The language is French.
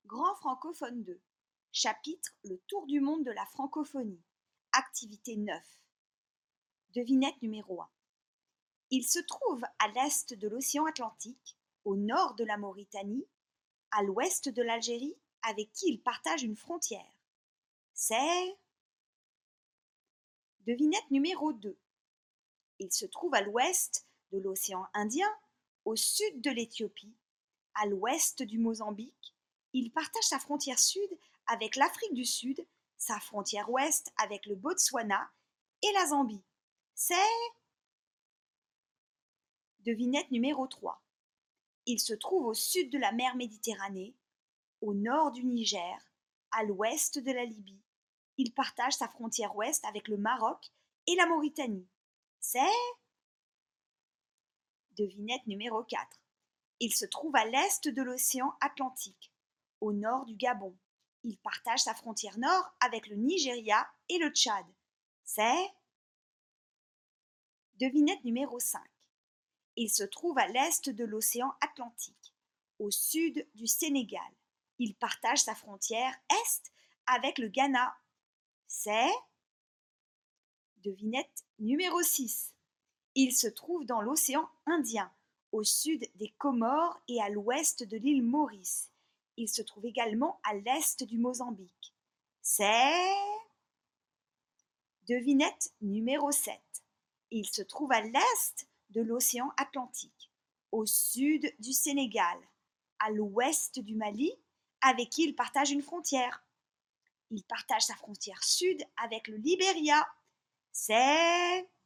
Grand francophone 2. Chapitre Le tour du monde de la francophonie. Activité 9. Devinette numéro 1. Il se trouve à l'est de l'océan Atlantique, au nord de la Mauritanie, à l'ouest de l'Algérie, avec qui il partage une frontière. C'est Devinette numéro 2. Il se trouve à l'ouest de l'océan Indien, au sud de l'Éthiopie, à l'ouest du Mozambique. Il partage sa frontière sud avec l'Afrique du Sud, sa frontière ouest avec le Botswana et la Zambie. C'est Devinette numéro 3. Il se trouve au sud de la mer Méditerranée, au nord du Niger, à l'ouest de la Libye. Il partage sa frontière ouest avec le Maroc et la Mauritanie. C'est Devinette numéro 4. Il se trouve à l'est de l'océan Atlantique, au nord du Gabon. Il partage sa frontière nord avec le Nigeria et le Tchad. C'est Devinette numéro 5. Il se trouve à l'est de l'océan Atlantique, au sud du Sénégal. Il partage sa frontière est avec le Ghana. C'est Devinette numéro 6. Il se trouve dans l'océan Indien, au sud des Comores et à l'ouest de l'île Maurice. Il se trouve également à l'est du Mozambique. C'est Devinette numéro 7. Il se trouve à l'est de l'océan Atlantique, au sud du Sénégal, à l'ouest du Mali, avec qui il partage une frontière. Il partage sa frontière sud avec le Libéria. C'est